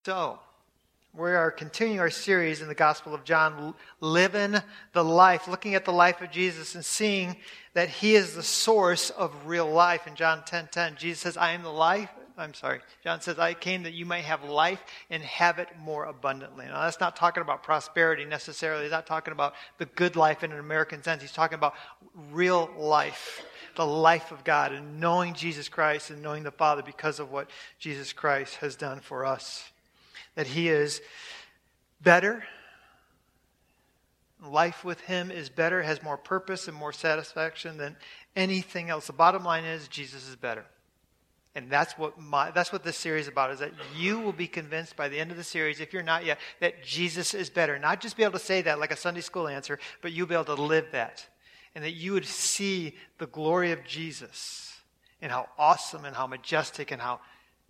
So, we are continuing our series in the Gospel of John, living the life, looking at the life of Jesus and seeing that he is the source of real life. In John 10:10, Jesus says, John says, I came that you might have life and have it more abundantly. Now, that's not talking about prosperity necessarily. He's not talking about the good life in an American sense. He's talking about real life, the life of God, and knowing Jesus Christ and knowing the Father because of what Jesus Christ has done for us. That he is better. Life with him is better, has more purpose and more satisfaction than anything else. The bottom line is Jesus is better. And that's what this series is about, is that you will be convinced by the end of the series, if you're not yet, that Jesus is better. Not just be able to say that like a Sunday school answer, but you'll be able to live that. And that you would see the glory of Jesus and how awesome and how majestic and how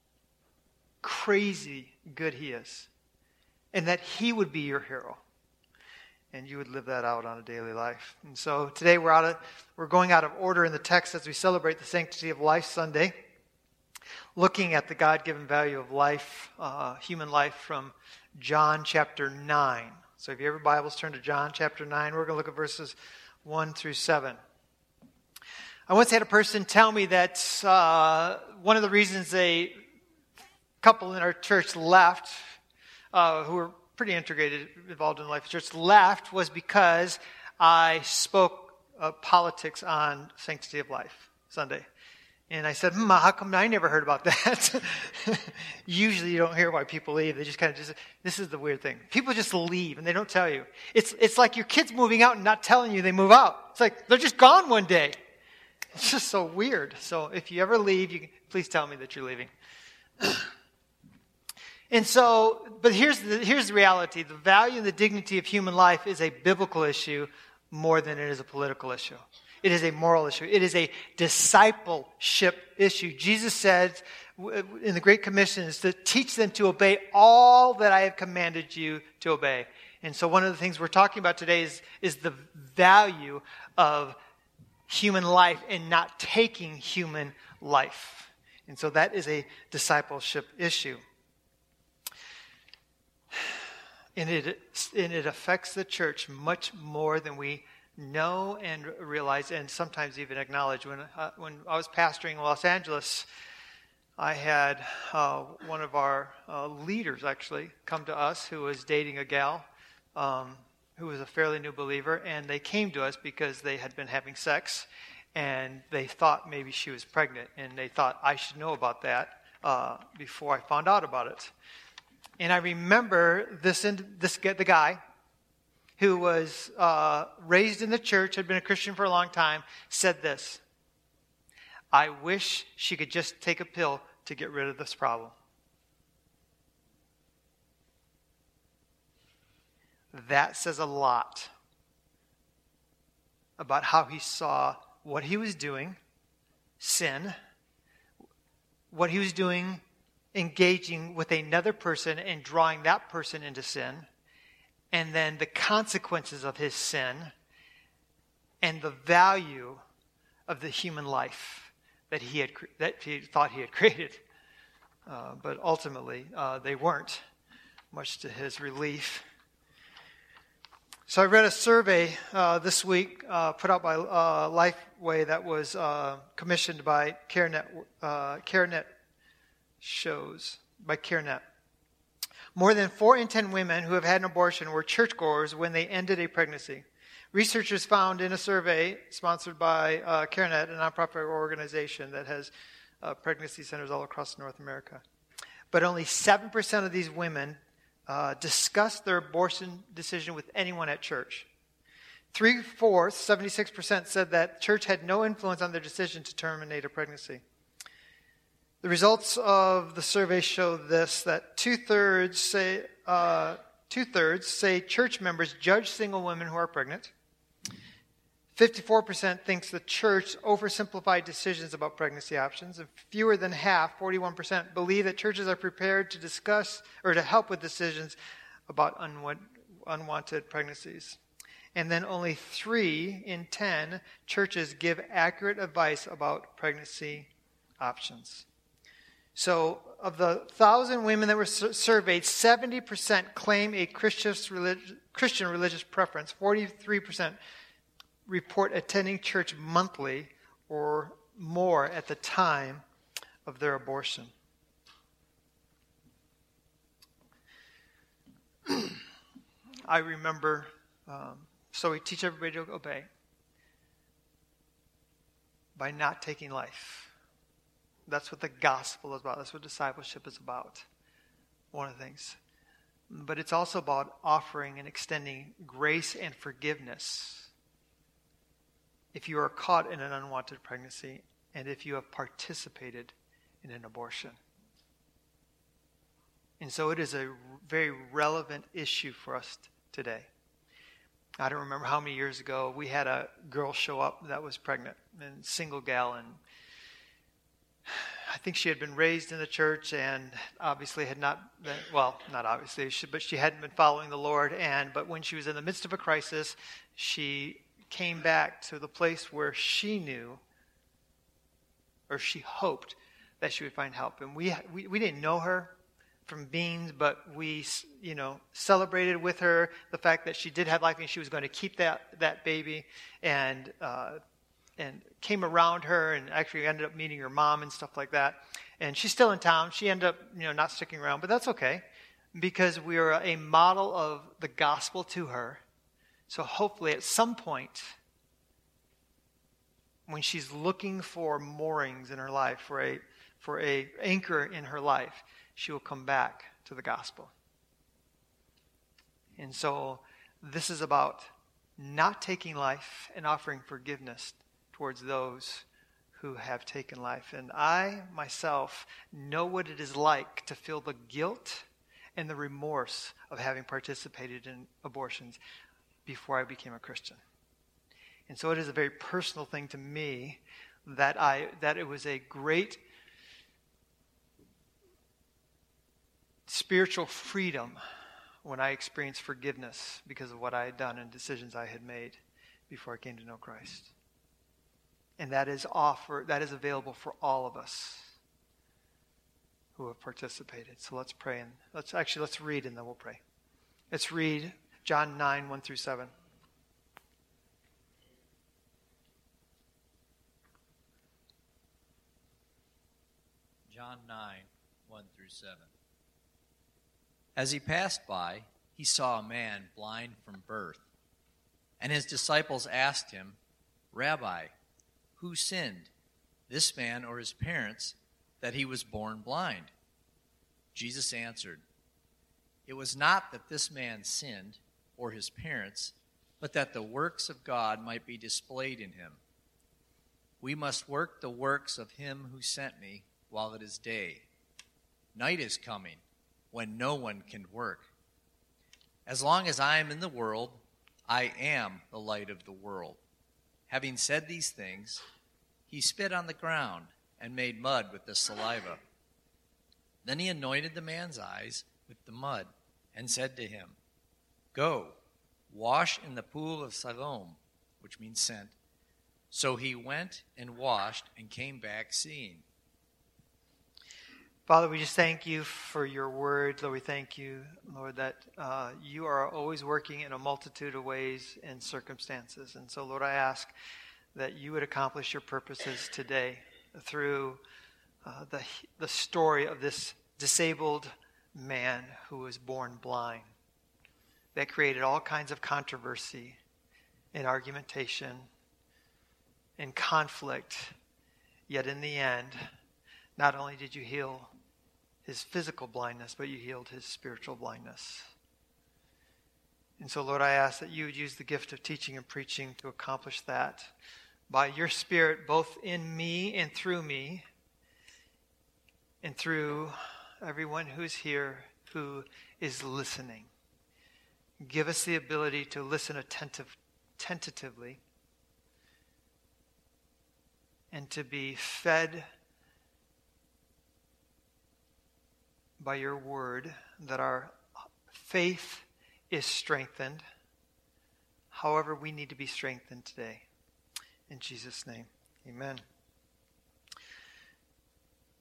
crazy good he is. And that he would be your hero. And you would live that out on a daily life. And so today we're going out of order in the text as we celebrate the Sanctity of Life Sunday. Looking at the God-given value of life, human life, from John chapter 9. So if you have your Bibles, turn to John chapter 9. We're going to look at verses 1 through 7. I once had a person tell me that one of the reasons a couple in our church left, who were pretty involved in the life of the church, left was because I spoke politics on Sanctity of Life Sunday. And I said, how come I never heard about that? Usually you don't hear why people leave. They just this is the weird thing. People just leave and they don't tell you. It's like your kid's moving out and not telling you they move out. It's like they're just gone one day. It's just so weird. So if you ever leave, please tell me that you're leaving. And so, but here's the reality. The value and the dignity of human life is a biblical issue more than it is a political issue. It is a moral issue. It is a discipleship issue. Jesus said in the Great Commission is to teach them to obey all that I have commanded you to obey. And so one of the things we're talking about today is the value of human life and not taking human life. And so that is a discipleship issue. And it affects the church much more than we know and realize and sometimes even acknowledge. When I was pastoring in Los Angeles, I had one of our leaders actually come to us who was dating a gal who was a fairly new believer, and they came to us because they had been having sex and they thought maybe she was pregnant, and they thought I should know about that before I found out about it. And I remember the guy who was raised in the church, had been a Christian for a long time, said this: I wish she could just take a pill to get rid of this problem. That says a lot about how he saw what he was doing, sin, what he was doing, engaging with another person and drawing that person into sin, and then the consequences of his sin, and the value of the human life that he thought he had created. But ultimately, they weren't, much to his relief. So I read a survey this week put out by Lifeway that was commissioned by CareNet shows, by CareNet. More than 4 in 10 women who have had an abortion were churchgoers when they ended a pregnancy. Researchers found in a survey sponsored by CareNet, a nonprofit organization that has pregnancy centers all across North America. But only 7% of these women discussed their abortion decision with anyone at church. 3/4, 76%, said that church had no influence on their decision to terminate a pregnancy. The results of the survey show this, that two-thirds say church members judge single women who are pregnant. 54% thinks the church oversimplified decisions about pregnancy options. And fewer than half, 41%, believe that churches are prepared to discuss or to help with decisions about unwanted pregnancies. And then only 3 in 10 churches give accurate advice about pregnancy options. So of the 1,000 women that were surveyed, 70% claim a Christian religious preference. 43% report attending church monthly or more at the time of their abortion. I remember, so we teach everybody to obey by not taking life. That's what the gospel is about. That's what discipleship is about. One of the things. But it's also about offering and extending grace and forgiveness if you are caught in an unwanted pregnancy and if you have participated in an abortion. And so it is a very relevant issue for us today. I don't remember how many years ago we had a girl show up that was pregnant, and single gal, and I think she had been raised in the church and obviously had not been, well, not obviously, but she hadn't been following the Lord. But when she was in the midst of a crisis, she came back to the place where she knew, or she hoped, that she would find help. And we didn't know her from beings, but we, celebrated with her the fact that she did have life and she was going to keep that baby, and came around her and actually ended up meeting her mom and stuff like that. And she's still in town. She ended up, not sticking around, but that's okay because we are a model of the gospel to her. So hopefully at some point, when she's looking for moorings in her life, for a anchor in her life, she will come back to the gospel. And so this is about not taking life and offering forgiveness towards those who have taken life. And I, myself, know what it is like to feel the guilt and the remorse of having participated in abortions before I became a Christian. And so it is a very personal thing to me that it was a great spiritual freedom when I experienced forgiveness because of what I had done and decisions I had made before I came to know Christ. And that is available for all of us who have participated. So let's pray, and let's read, and then we'll pray. Let's read John 9, 1 through 7. John 9, 1 through 7. As he passed by, he saw a man blind from birth. And his disciples asked him, "Rabbi, who sinned, this man or his parents, that he was born blind?" Jesus answered, "It was not that this man sinned, or his parents, but that the works of God might be displayed in him. We must work the works of him who sent me while it is day. Night is coming, when no one can work. As long as I am in the world, I am the light of the world." Having said these things, he spit on the ground and made mud with the saliva. Then he anointed the man's eyes with the mud and said to him, "Go, wash in the pool of Siloam," which means sent. So he went and washed and came back seeing. Father, we just thank you for your word. Lord, we thank you, Lord, that you are always working in a multitude of ways and circumstances. And so, Lord, I ask that you would accomplish your purposes today through the story of this disabled man who was born blind, that created all kinds of controversy and argumentation and conflict. Yet in the end, not only did you heal his physical blindness, but you healed his spiritual blindness. And so, Lord, I ask that you would use the gift of teaching and preaching to accomplish that by your Spirit, both in me and through everyone who's here who is listening. Give us the ability to listen tentatively and to be fed by your word, that our faith is strengthened. However, we need to be strengthened today. In Jesus' name, amen.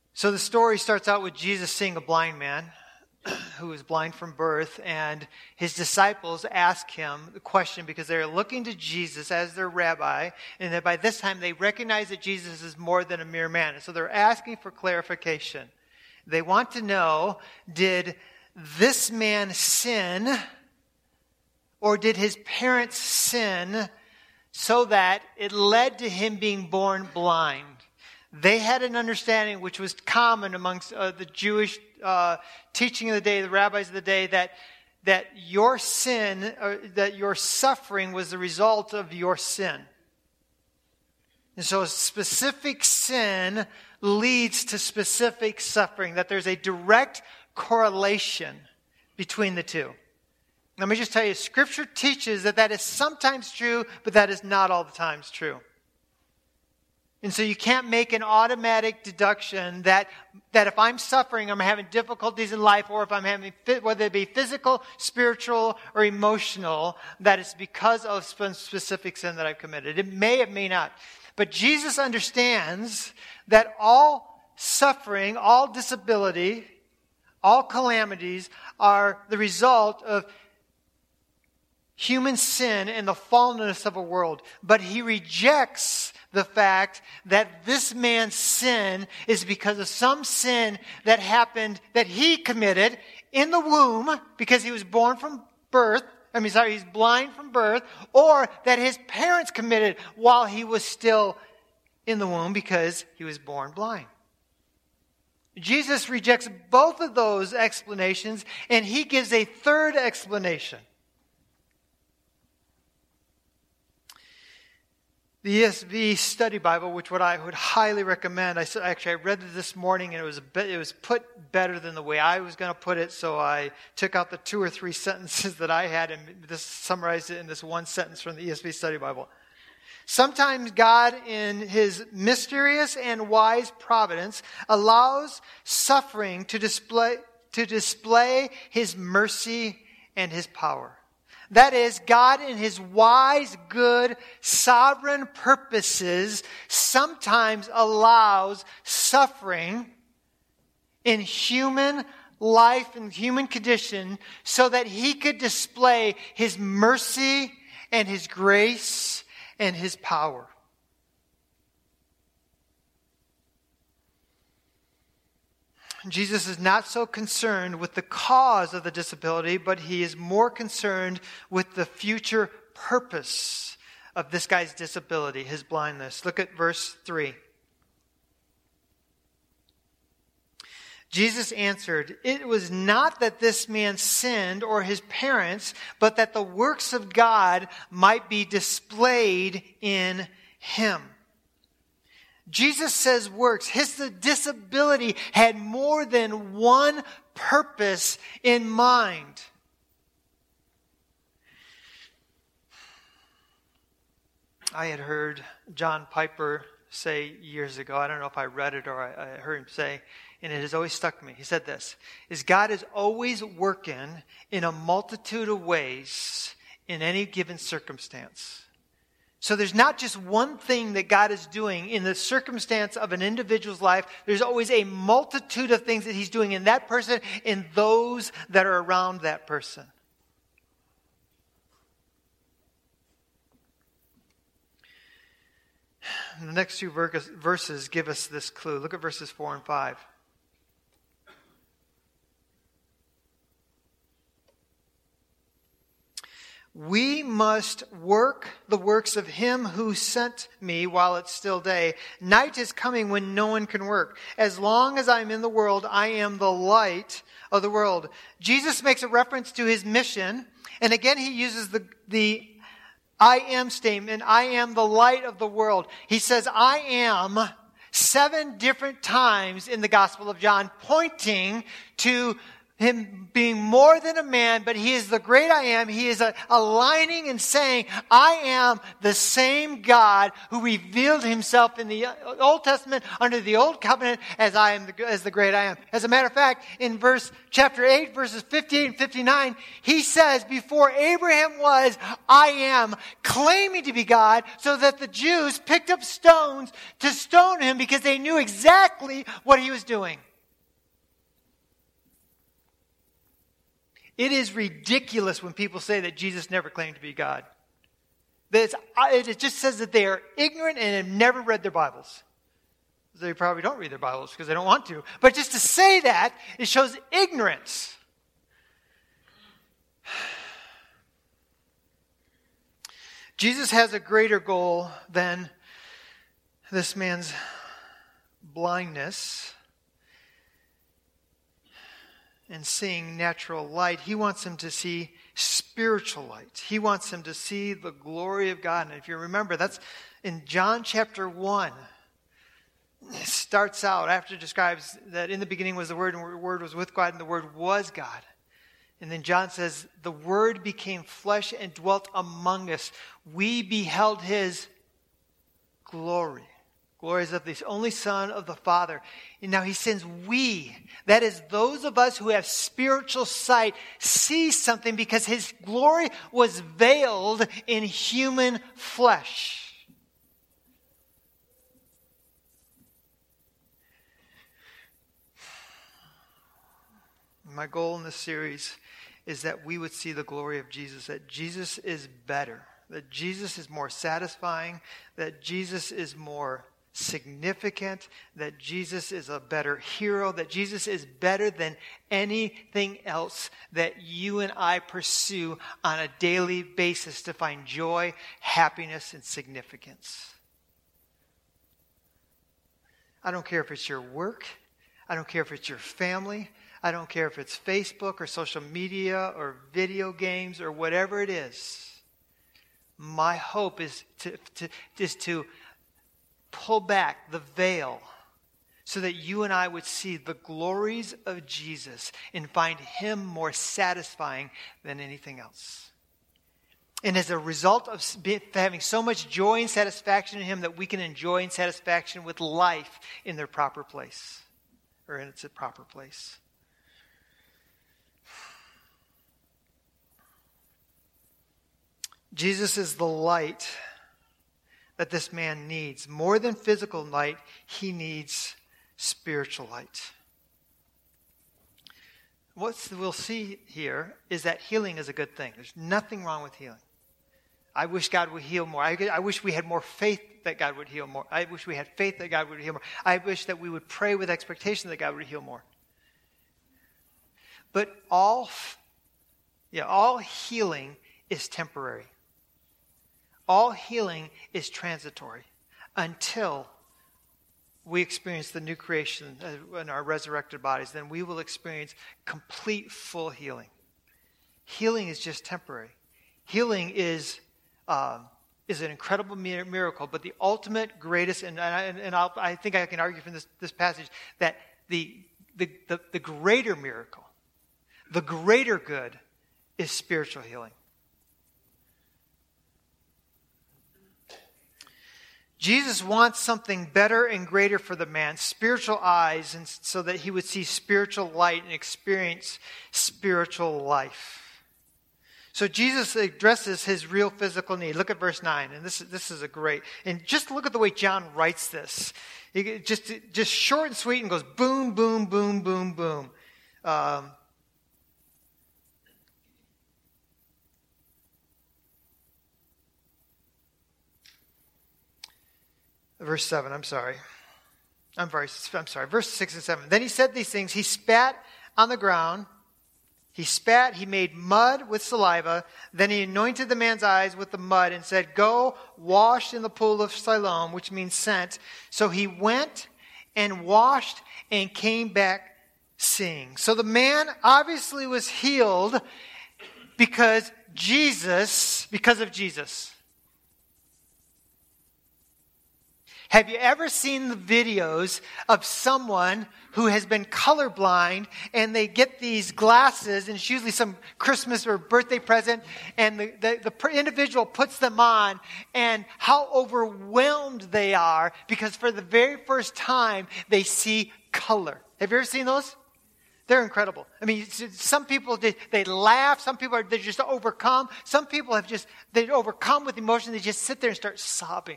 So the story starts out with Jesus seeing a blind man who was blind from birth, and his disciples ask him the question because they're looking to Jesus as their rabbi, and that by this time they recognize that Jesus is more than a mere man. And so they're asking for clarification. They want to know, did this man sin, or did his parents sin so that it led to him being born blind? They had an understanding which was common amongst the Jewish teaching of the day, the rabbis of the day, that your sin, that your suffering was the result of your sin. And so a specific sin leads to specific suffering, that there's a direct correlation between the two. Let me just tell you, Scripture teaches that is sometimes true, but that is not all the times true. And so you can't make an automatic deduction that if I'm suffering, I'm having difficulties in life, or if I'm having, whether it be physical, spiritual, or emotional, that it's because of specific sin that I've committed. It may not. But Jesus understands that all suffering, all disability, all calamities are the result of human sin and the fallenness of a world. But he rejects the fact that this man's sin is because of some sin that happened, that he committed in the womb because he was born from birth. He's blind from birth, or that his parents committed while he was still in the womb because he was born blind. Jesus rejects both of those explanations, and he gives a third explanation. The ESV Study Bible, which I would highly recommend. I read it this morning, and it was put better than the way I was going to put it. So I took out the 2 or 3 sentences that I had and summarized it in this one sentence from the ESV Study Bible. Sometimes God, in his mysterious and wise providence, allows suffering to display his mercy and his power. That is, God in his wise, good, sovereign purposes sometimes allows suffering in human life and human condition so that he could display his mercy and his grace and his power. Jesus is not so concerned with the cause of the disability, but he is more concerned with the future purpose of this guy's disability, his blindness. Look at verse 3. Jesus answered, "It was not that this man sinned or his parents, but that the works of God might be displayed in him." Jesus says works. His disability had more than one purpose in mind. I had heard John Piper say years ago, I don't know if I read it or I heard him say, and it has always stuck me. He said this, is God is always working in a multitude of ways in any given circumstance. So there's not just one thing that God is doing in the circumstance of an individual's life. There's always a multitude of things that he's doing in that person and those that are around that person. And the next 2 verses give us this clue. Look at verses 4 and 5. We must work the works of him who sent me while it's still day. Night is coming when no one can work. As long as I'm in the world, I am the light of the world. Jesus makes a reference to his mission. And again, he uses the I am statement. I am the light of the world. He says, I am 7 different times in the Gospel of John, pointing to him being more than a man, but he is the great I am. He is aligning and saying, I am the same God who revealed himself in the Old Testament under the Old Covenant as I am as the great I am. As a matter of fact, in chapter 8, verses 58 and 59, he says, before Abraham was, I am, claiming to be God, so that the Jews picked up stones to stone him because they knew exactly what he was doing. It is ridiculous when people say that Jesus never claimed to be God. It just says that they are ignorant and have never read their Bibles. They probably don't read their Bibles because they don't want to. But just to say that, it shows ignorance. Jesus has a greater goal than this man's blindness and seeing natural light. He wants him to see spiritual light. He wants him to see the glory of God. And if you remember, that's in John chapter 1. It starts out after it describes that in the beginning was the Word, and the Word was with God, and the Word was God. And then John says, the Word became flesh and dwelt among us. We beheld his glory. Glory is of the only Son of the Father. And now he sends we, that is those of us who have spiritual sight, see something because his glory was veiled in human flesh. My goal in this series is that we would see the glory of Jesus, that Jesus is better, that Jesus is more satisfying, that Jesus is more significant, that Jesus is a better hero, that Jesus is better than anything else that you and I pursue on a daily basis to find joy, happiness, and significance. I don't care if it's your work. I don't care if it's your family. I don't care if it's Facebook or social media or video games or whatever it is. My hope is to pull back the veil so that you and I would see the glories of Jesus and find him more satisfying than anything else. And as a result of having so much joy and satisfaction in him, that we can enjoy and satisfaction with life in their proper place, or in its proper place. Jesus is the light that this man needs. More than physical light, he needs spiritual light. What we'll see here is that healing is a good thing. There's nothing wrong with healing. I wish God would heal more. I wish we had more faith that God would heal more. I wish we had faith that God would heal more. I wish that we would pray with expectation that God would heal more. But all healing is temporary. All healing is transitory until we experience the new creation in our resurrected bodies. Then we will experience complete, full healing. Healing is just temporary. Healing is an incredible miracle, but the ultimate greatest, I think I can argue from this passage that the greater miracle, the greater good, is spiritual healing. Jesus wants something better and greater for the man, spiritual eyes, and so that he would see spiritual light and experience spiritual life. So Jesus addresses his real physical need. Look at verse 9, and this is a great, and just look at the way John writes this. Just short and sweet, and goes boom, boom, boom, boom, boom. Verse 7, I'm sorry. Verse 6 and 7. Then he said these things. He spat on the ground. He made mud with saliva. Then he anointed the man's eyes with the mud and said, go wash in the pool of Siloam, which means sent. So he went and washed and came back seeing. So the man obviously was healed because of Jesus. Have you ever seen the videos of someone who has been colorblind and they get these glasses, and it's usually some Christmas or birthday present, and the individual puts them on, and how overwhelmed they are because for the very first time they see color. Have you ever seen those? They're incredible. I mean, some people, they laugh. Some people, they're just overcome. Some people they're overcome with emotion. They just sit there and start sobbing.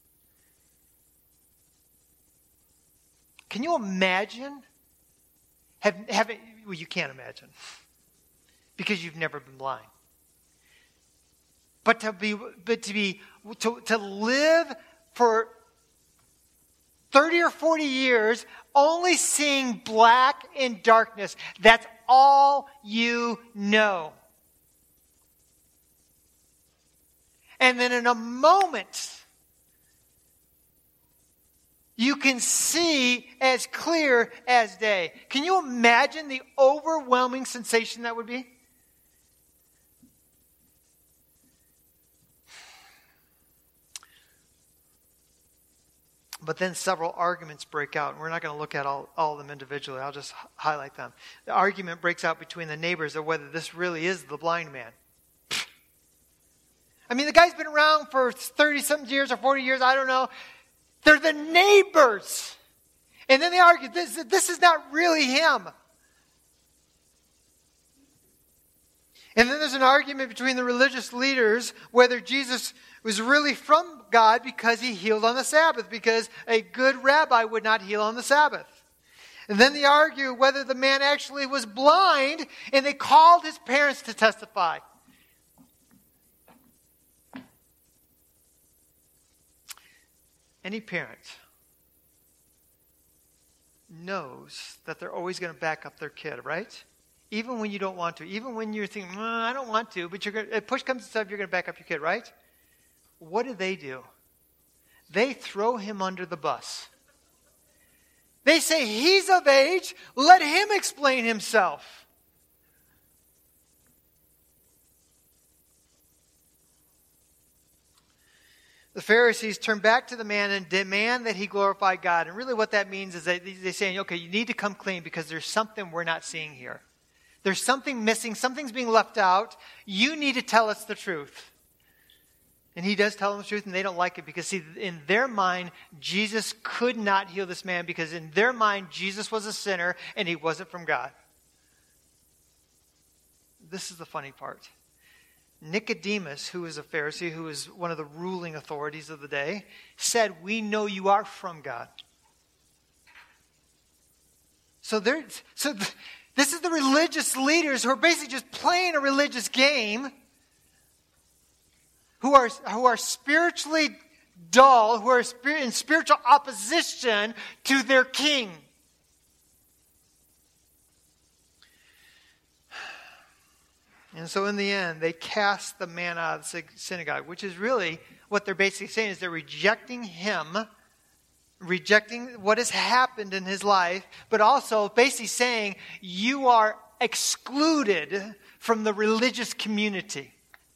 Can you imagine? Well, you can't imagine because you've never been blind. But to live for 30 or 40 years only seeing black and darkness, that's all you know. And then in a moment, you can see as clear as day. Can you imagine the overwhelming sensation that would be? But then several arguments break out. And we're not going to look at all of them individually. I'll just highlight them. The argument breaks out between the neighbors of whether this really is the blind man. I mean, the guy's been around for 30-something years or 40 years, I don't know. They're the neighbors. And then they argue, this is not really him. And then there's an argument between the religious leaders whether Jesus was really from God because he healed on the Sabbath, because a good rabbi would not heal on the Sabbath. And then they argue whether the man actually was blind, and they called his parents to testify. Any parent knows that they're always going to back up their kid, right? Even when you don't want to. Even when you're thinking, I don't want to, but if push comes to shove, you're going to back up your kid, right? What do? They throw him under the bus. They say, he's of age, let him explain himself. The Pharisees turn back to the man and demand that he glorify God. And really what that means is that they're saying, okay, you need to come clean because there's something we're not seeing here. There's something missing. Something's being left out. You need to tell us the truth. And he does tell them the truth, and they don't like it because, see, in their mind, Jesus could not heal this man because in their mind, Jesus was a sinner and he wasn't from God. This is the funny part. Nicodemus, who was a Pharisee, who was one of the ruling authorities of the day, said, we know you are from God. So this is the religious leaders who are basically just playing a religious game, who are spiritually dull, who are in spiritual opposition to their king. And so in the end, they cast the man out of the synagogue, which is really what they're basically saying is they're rejecting him, rejecting what has happened in his life, but also basically saying you are excluded from the religious community.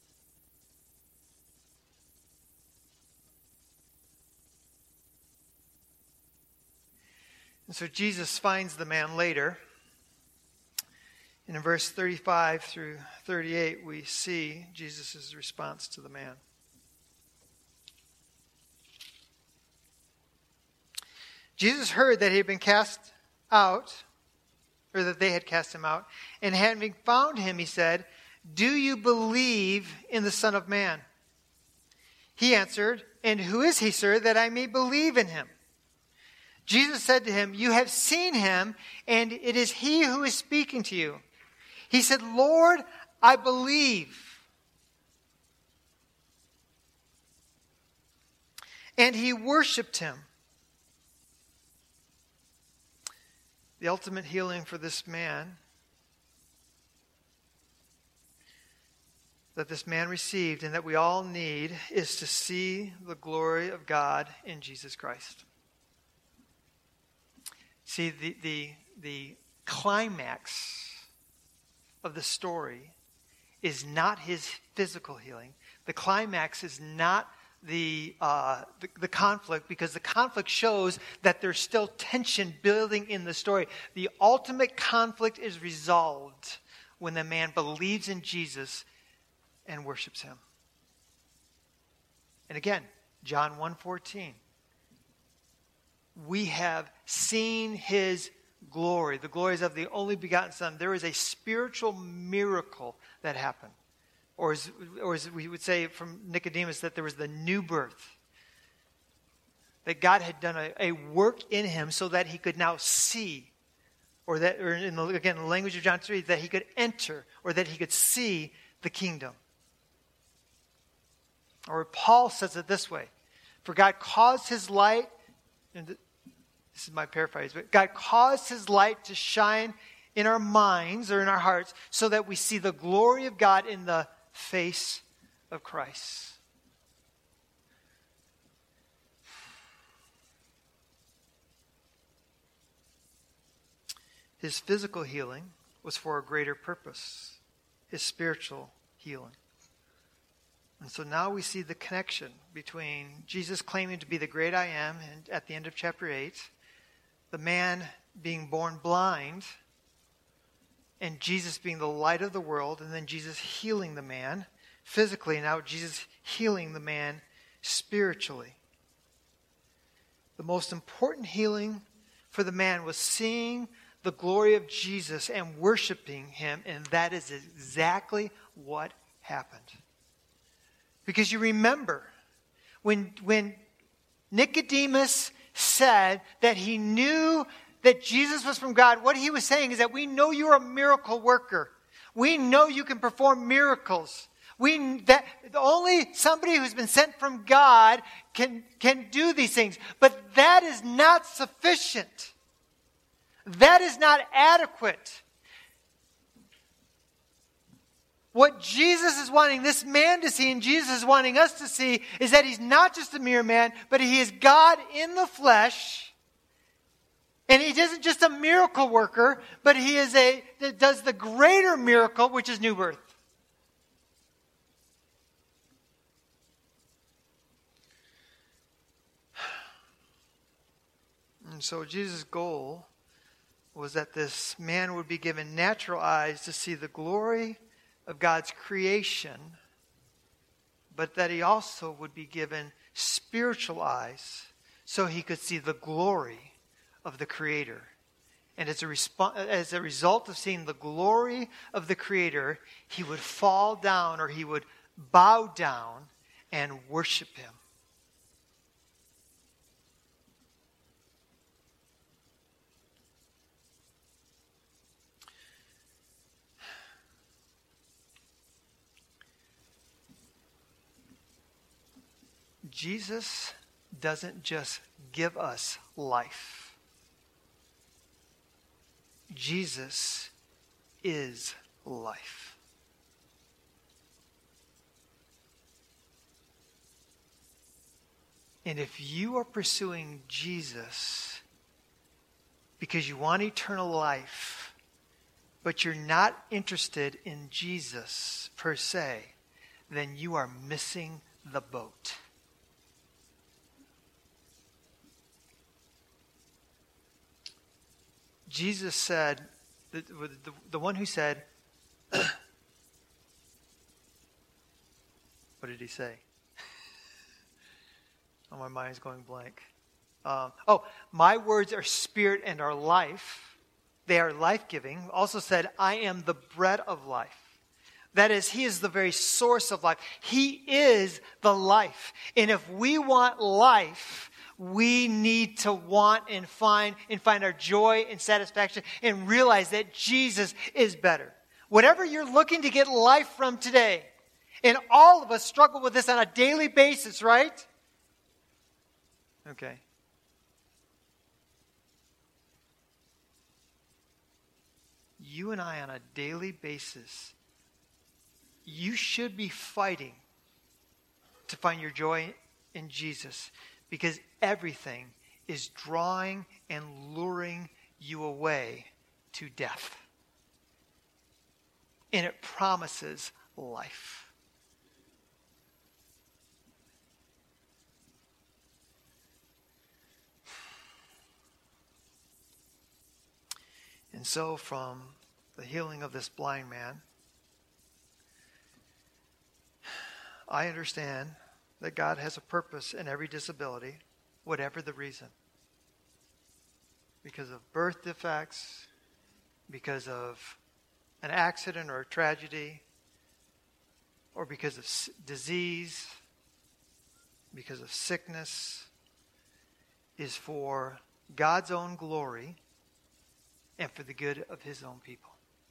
And so Jesus finds the man later. And in verse 35 through 38, we see Jesus' response to the man. Jesus heard that he had been cast out, or that they had cast him out. And having found him, he said, do you believe in the Son of Man? He answered, and who is he, sir, that I may believe in him? Jesus said to him, you have seen him, and it is he who is speaking to you. He said, Lord, I believe. And he worshiped him. The ultimate healing for this man that this man received and that we all need is to see the glory of God in Jesus Christ. See, the climax of the story is not his physical healing. The climax is not the conflict, because the conflict shows that there's still tension building in the story. The ultimate conflict is resolved when the man believes in Jesus and worships him. And again, John 1:14. We have seen his glory, the glories of the only begotten Son. There is a spiritual miracle that happened. Or as we would say from Nicodemus, that there was the new birth. That God had done a work in him so that he could now see. Again, the language of John 3, that he could enter, or that he could see the kingdom. Or Paul says it this way: for God caused his light, and this is my paraphrase, but God caused his light to shine in our minds or in our hearts so that we see the glory of God in the face of Christ. His physical healing was for a greater purpose, his spiritual healing. And so now we see the connection between Jesus claiming to be the great I am, and at the end of chapter 8, the man being born blind, and Jesus being the light of the world, and then Jesus healing the man physically, now Jesus healing the man spiritually. The most important healing for the man was seeing the glory of Jesus and worshiping him, and that is exactly what happened. Because you remember, when Nicodemus said that he knew that Jesus was from God, what he was saying is that we know you're a miracle worker. We know you can perform miracles. That only somebody who's been sent from God can do these things. But that is not sufficient. That is not adequate. What Jesus is wanting this man to see, and Jesus is wanting us to see, is that he's not just a mere man, but he is God in the flesh. And he isn't just a miracle worker, but he is that does the greater miracle, which is new birth. And so Jesus' goal was that this man would be given natural eyes to see the glory of God's creation, but that he also would be given spiritual eyes so he could see the glory of the Creator. And as a result of seeing the glory of the Creator, he would fall down, or he would bow down and worship him. Jesus doesn't just give us life. Jesus is life. And if you are pursuing Jesus because you want eternal life, but you're not interested in Jesus per se, then you are missing the boat. Jesus said, the one who said, what did he say? Oh, my mind's going blank. My words are spirit and are life. They are life-giving. Also said, I am the bread of life. That is, he is the very source of life. He is the life. And if we want life, we need to want and find our joy and satisfaction and realize that Jesus is better. Whatever you're looking to get life from today, and all of us struggle with this on a daily basis, right? Okay. You and I on a daily basis, you should be fighting to find your joy in Jesus, because everything is drawing and luring you away to death. And it promises life. And so from the healing of this blind man, I understand that God has a purpose in every disability, whatever the reason. Because of birth defects, because of an accident or a tragedy, or because of disease, because of sickness, is for God's own glory and for the good of his own people.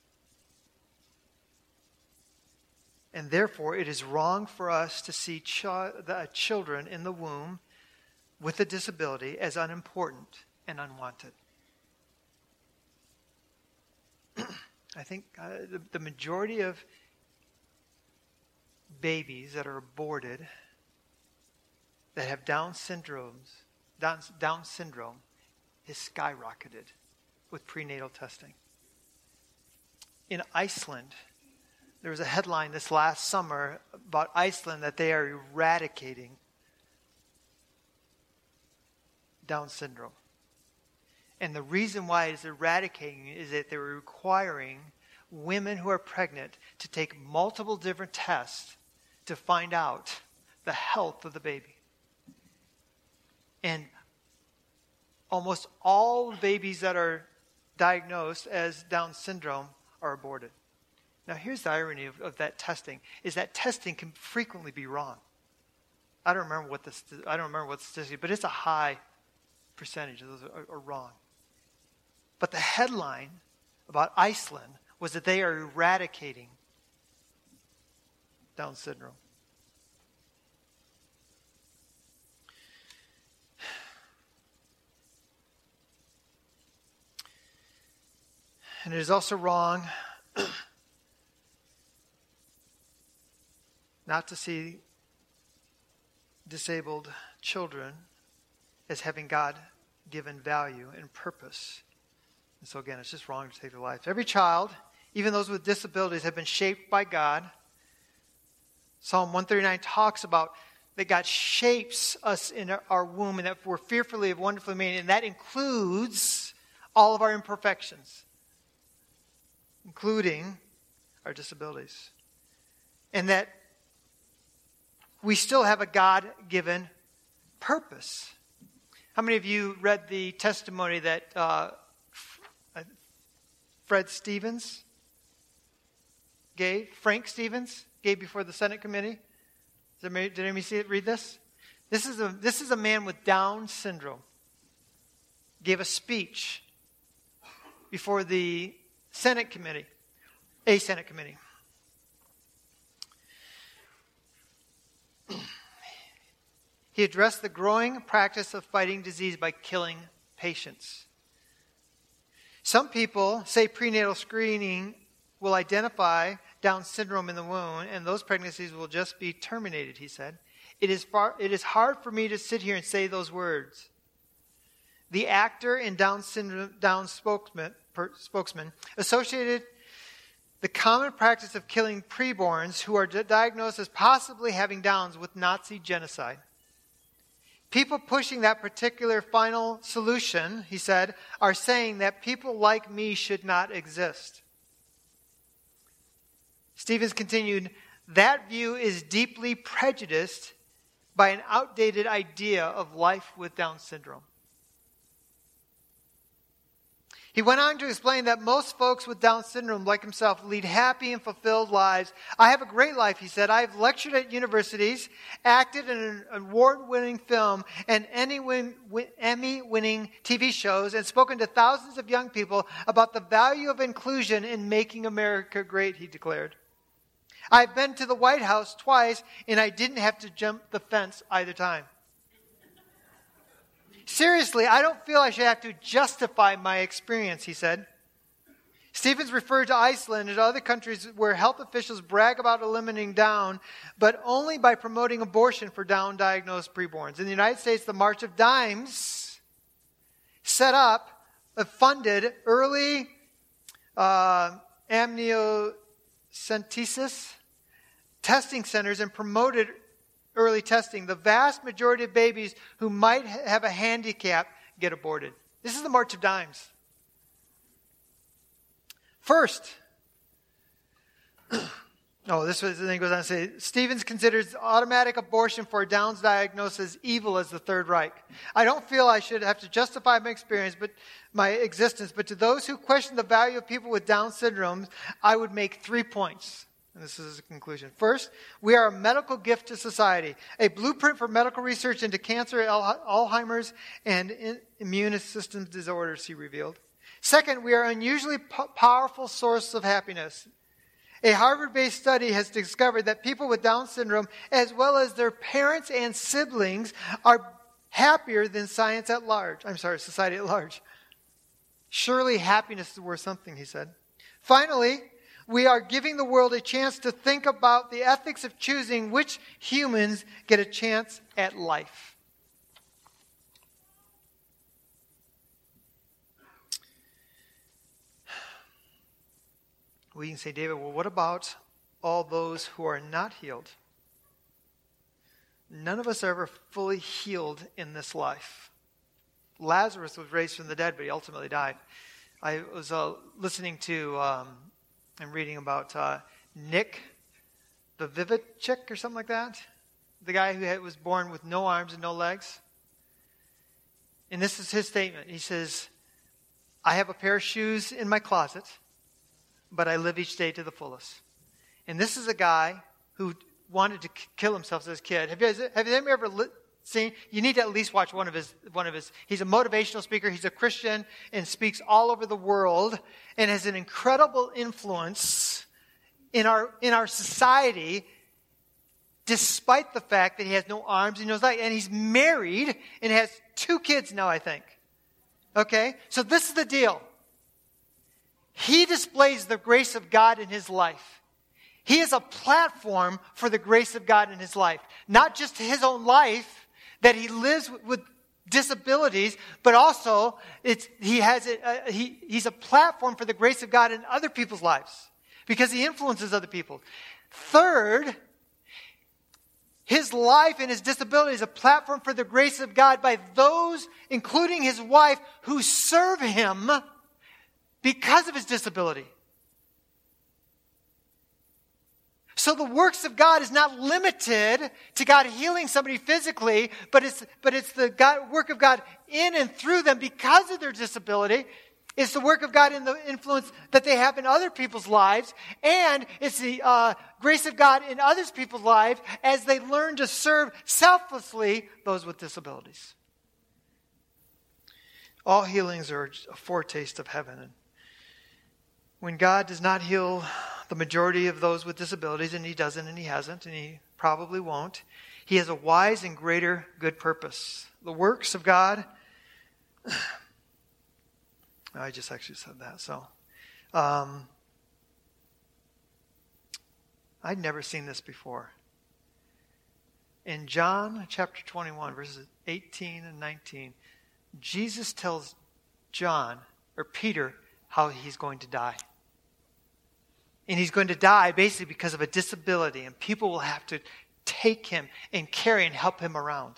And therefore, it is wrong for us to see the children in the womb with a disability as unimportant and unwanted. I think the majority of babies that are aborted that have Down syndrome is skyrocketed with prenatal testing. In Iceland, there was a headline this last summer about Iceland that they are eradicating Down syndrome. And the reason why it is eradicating is that they're requiring women who are pregnant to take multiple different tests to find out the health of the baby. And almost all babies that are diagnosed as Down syndrome are aborted. Now, here's the irony of that testing, is that testing can frequently be wrong. I don't remember what the statistic, but it's a high percentage of those are wrong. But the headline about Iceland was that they are eradicating Down syndrome. And it is also wrong not to see disabled children as having God-given value and purpose. And so again, it's just wrong to take their lives. Every child, even those with disabilities, have been shaped by God. Psalm 139 talks about that God shapes us in our womb and that we're fearfully and wonderfully made, and that includes all of our imperfections, including our disabilities. And that we still have a God-given purpose. How many of you read the testimony that Frank Stevens gave before the Senate committee? Did anybody see it? Read this? This is a man with Down syndrome. Gave a speech before the Senate committee, a Senate committee. He addressed the growing practice of fighting disease by killing patients. Some people say prenatal screening will identify Down syndrome in the womb, and those pregnancies will just be terminated, he said. It is hard for me to sit here and say those words. The actor and Down spokesman associated the common practice of killing preborns who are diagnosed as possibly having Downs with Nazi genocide. People pushing that particular final solution, he said, are saying that people like me should not exist. Stevens continued, that view is deeply prejudiced by an outdated idea of life with Down syndrome. He went on to explain that most folks with Down syndrome, like himself, lead happy and fulfilled lives. I have a great life, he said. I have lectured at universities, acted in an award-winning film and Emmy-winning TV shows, and spoken to thousands of young people about the value of inclusion in making America great, he declared. I've been to the White House twice, and I didn't have to jump the fence either time. Seriously, I don't feel I should have to justify my experience, he said. Stevens referred to Iceland and other countries where health officials brag about eliminating Down, but only by promoting abortion for Down-diagnosed preborns. In the United States, the March of Dimes set up, funded early amniocentesis testing centers and promoted early testing. The vast majority of babies who might have a handicap get aborted. This is the March of Dimes. First, then he goes on to say, Stevens considers automatic abortion for a Down's diagnosis evil as the Third Reich. I don't feel I should have to justify my existence, but to those who question the value of people with Down syndrome, I would make 3 points. And this is the conclusion. First, we are a medical gift to society, a blueprint for medical research into cancer, Alzheimer's, and immune system disorders, he revealed. Second, we are an unusually powerful source of happiness. A Harvard-based study has discovered that people with Down syndrome, as well as their parents and siblings, are happier than society at large. Surely happiness is worth something, he said. Finally, we are giving the world a chance to think about the ethics of choosing which humans get a chance at life. We can say, David, well, what about all those who are not healed? None of us are ever fully healed in this life. Lazarus was raised from the dead, but he ultimately died. I was listening to and reading about Nick Vujicic or something like that. The guy who was born with no arms and no legs. And this is his statement. He says, I have a pair of shoes in my closet, but I live each day to the fullest. And this is a guy who wanted to kill himself as a kid. Have you ever seen? You need to at least watch one of his. He's a motivational speaker. He's a Christian and speaks all over the world and has an incredible influence in our society, despite the fact that he has no arms and no legs. And he's married and has 2 kids now, I think. Okay, so this is the deal. He displays the grace of God in his life. He is a platform for the grace of God in his life. Not just his own life, that he lives with disabilities, but also he's a platform for the grace of God in other people's lives because he influences other people. Third, his life and his disability is a platform for the grace of God by those, including his wife, who serve him because of his disability. So the works of God is not limited to God healing somebody physically, but it's the work of God in and through them because of their disability. It's the work of God in the influence that they have in other people's lives, and it's the grace of God in other people's lives as they learn to serve selflessly those with disabilities. All healings are a foretaste of heaven. When God does not heal the majority of those with disabilities, and he doesn't and he hasn't and he probably won't, he has a wise and greater good purpose. The works of God, I just actually said that, so I'd never seen this before. In John chapter 21, verses 18 and 19, Jesus tells Peter, how he's going to die. And he's going to die basically because of a disability, and people will have to take him and carry and help him around.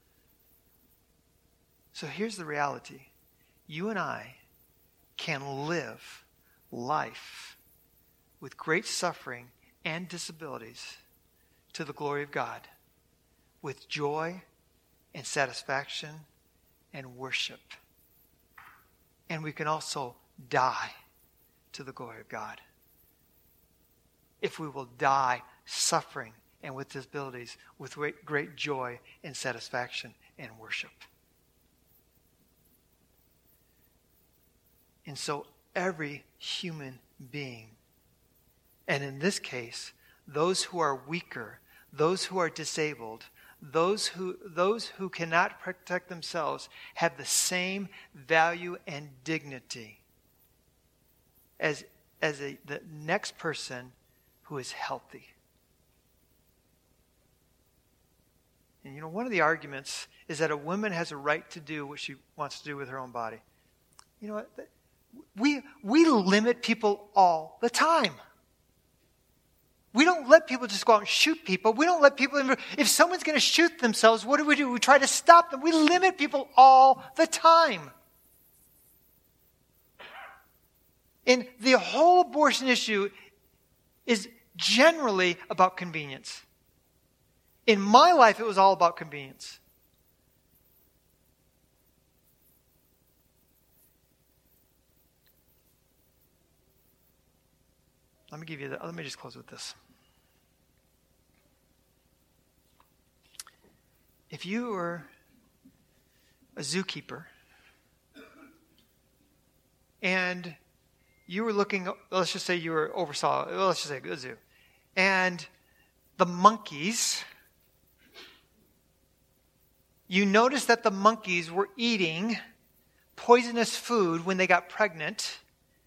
So here's the reality. You and I can live life with great suffering and disabilities to the glory of God with joy and satisfaction and worship. And we can also die to the glory of God. If we will die suffering and with disabilities with great joy and satisfaction and worship. And so every human being, and in this case, those who are weaker, those who are disabled, those who cannot protect themselves, have the same value and dignity as the next person who is healthy. And one of the arguments is that a woman has a right to do what she wants to do with her own body. You know what? We limit people all the time. We don't let people just go out and shoot people. We don't let people, if someone's going to shoot themselves, what do? We try to stop them. We limit people all the time. And the whole abortion issue is generally about convenience. In my life, it was all about convenience. Let me just close with this. If you were a zookeeper and you were looking, let's just say you were oversaw, let's just say a zoo, and the monkeys, you noticed that the monkeys were eating poisonous food when they got pregnant,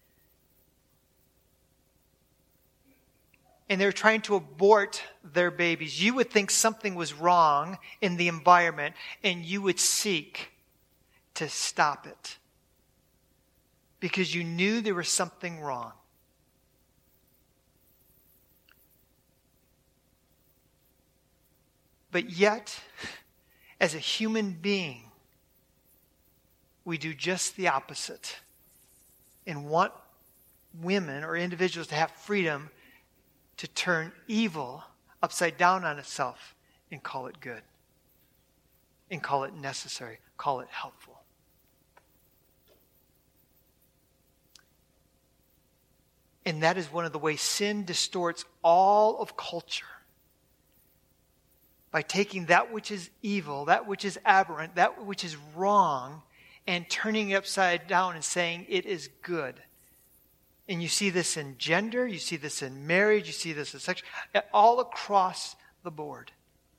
and they're trying to abort their babies, you would think something was wrong in the environment, and you would seek to stop it. Because you knew there was something wrong. But yet, as a human being, we do just the opposite and want women or individuals to have freedom to turn evil upside down on itself and call it good, and call it necessary, call it helpful. And that is one of the ways sin distorts all of culture. By taking that which is evil, that which is aberrant, that which is wrong, and turning it upside down and saying it is good. And you see this in gender, you see this in marriage, you see this in sex, all across the board.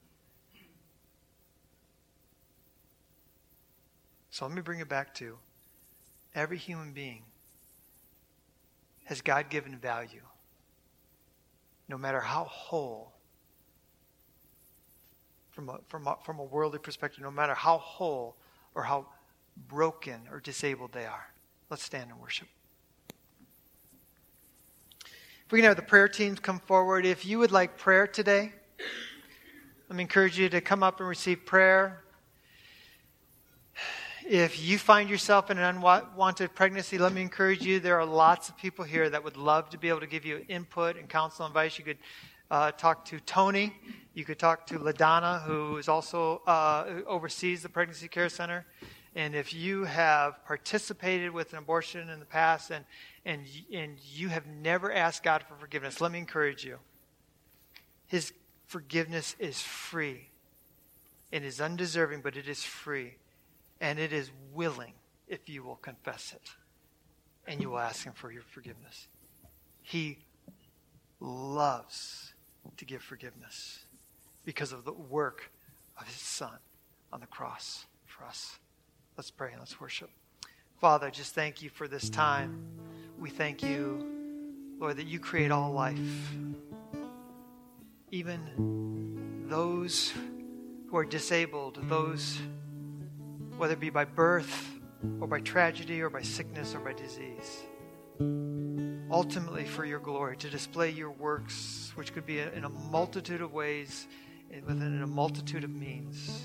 So let me bring it back to every human being has God-given value, no matter how whole, from a worldly perspective, no matter how whole or how broken or disabled they are. Let's stand and worship. If we can have the prayer teams come forward. If you would like prayer today, let me encourage you to come up and receive prayer. If you find yourself in an unwanted pregnancy, let me encourage you. There are lots of people here that would love to be able to give you input and counsel and advice. You could talk to Tony. You could talk to LaDonna, who is also oversees the Pregnancy Care Center. And if you have participated with an abortion in the past and you have never asked God for forgiveness, let me encourage you. His forgiveness is free. It is undeserving, but it is free. And it is willing if you will confess it. And you will ask him for your forgiveness. He loves to give forgiveness because of the work of his Son on the cross for us. Let's pray and let's worship. Father, just thank you for this time. We thank you, Lord, that you create all life. Even those who are disabled, those, whether it be by birth or by tragedy or by sickness or by disease. Ultimately for your glory, to display your works, which could be in a multitude of ways, within a multitude of means.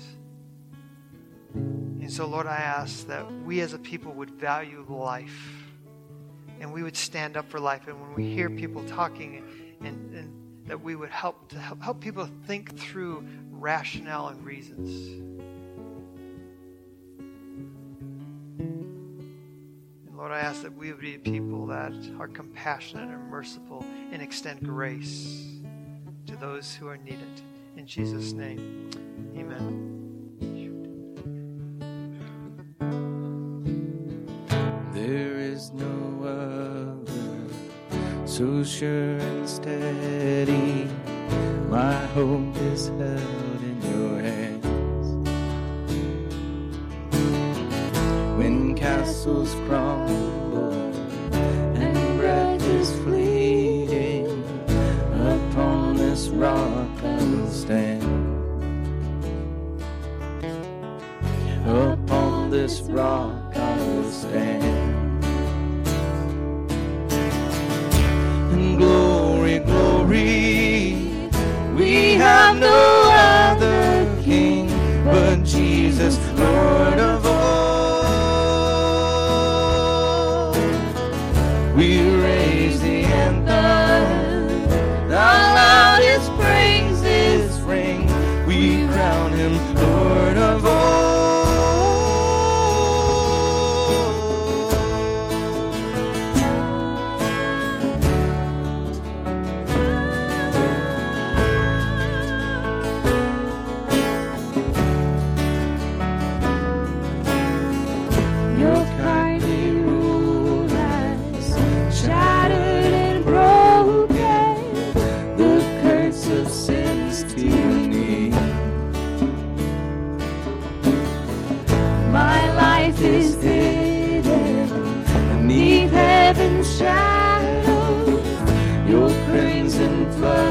And so, Lord, I ask that we as a people would value life, and we would stand up for life. And when we hear people talking, and that we would help people think through rationale and reasons. And Lord, I ask that we would be people that are compassionate and merciful and extend grace to those who are needed. In Jesus' name, amen. There is no other so sure and steady. My hope is held in your hands. When castles crumble and breath is fleeting, upon this rock I will stand. Upon this rock I will stand. And glory, glory, we have no other King but Jesus, Lord of all. We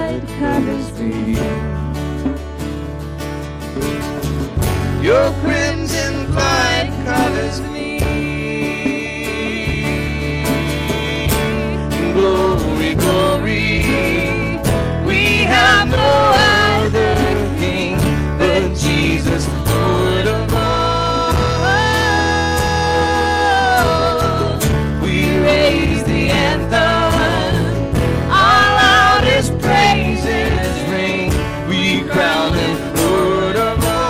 blood covers me. Your crimson blood covers me. Glory, glory. We have no other King but Jesus, Lord of all. We raise the anthem, our loudest praises ring. We crown Him Lord of all.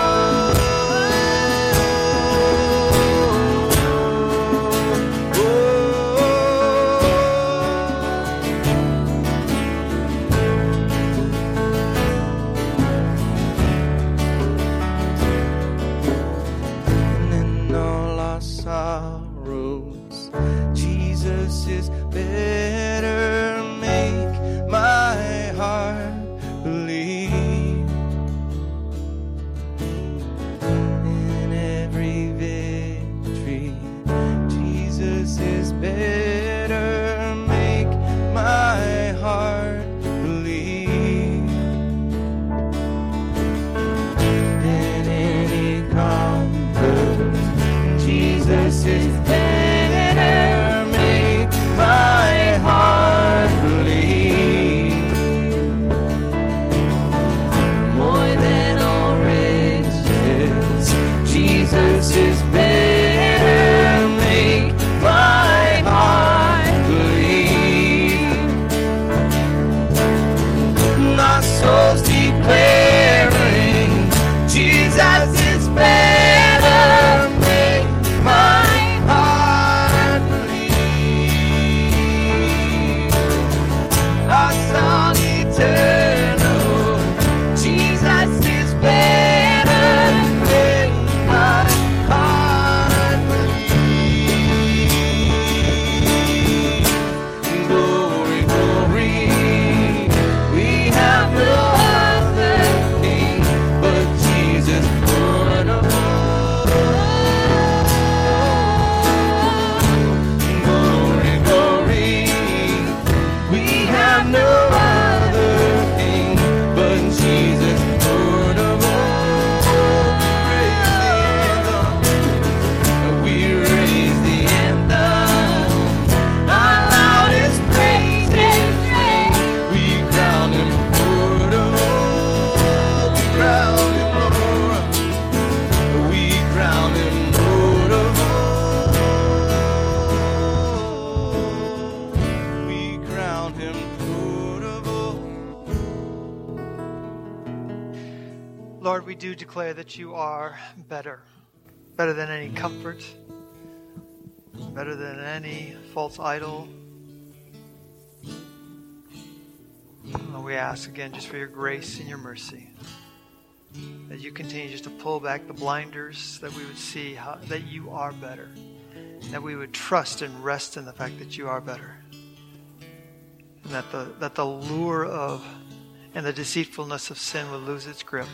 Sorrows, Jesus is better. Make my heart believe. In every victory, Jesus is better. Make my heart believe. In any comfort, Jesus is better. Make my heart believe. More than all riches, Jesus is better. Make my heart believe. My soul's declaring Jesus is better. My heart believes. Our song eternal, Jesus is better. Make my heart believe. Glory, glory. We have no other King but Jesus, Lord of all. No other King but Jesus, Lord of all. We raise the anthem, our loudest praises ring. We crown Him Lord of all. We crown Him Lord. We crown Him Lord of all. We crown Him. Lord, we do declare that you are better. Better than any comfort. Better than any false idol. Lord, we ask again just for your grace and your mercy. That you continue just to pull back the blinders, that we would see that you are better. That we would trust and rest in the fact that you are better. And that the lure of and the deceitfulness of sin would lose its grip.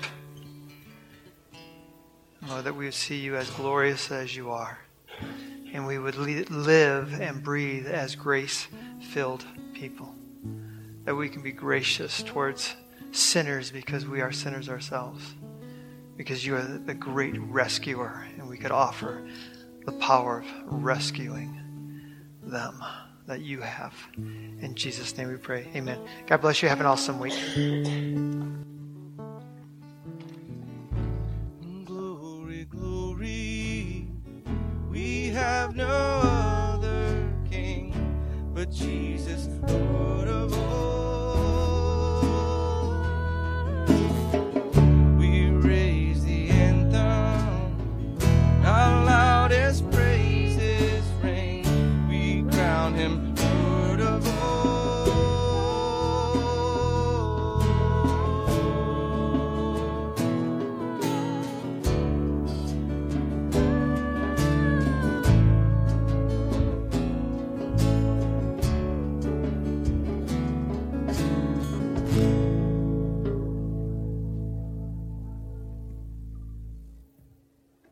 Lord, that we would see you as glorious as you are. And we would live and breathe as grace-filled people. That we can be gracious towards sinners because we are sinners ourselves. Because you are the great rescuer. And we could offer the power of rescuing them that you have. In Jesus' name we pray. Amen. God bless you. Have an awesome week. We have no other King but Jesus,